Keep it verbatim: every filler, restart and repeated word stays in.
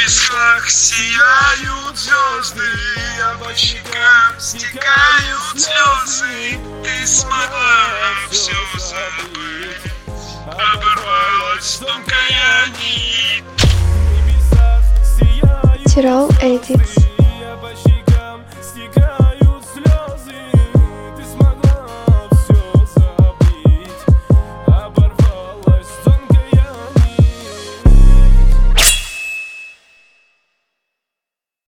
висках сияют звезды, а по щекам стекают слезы. Ты смогла все забыть, оборвалась тонкая нить. Тирол Эдитс.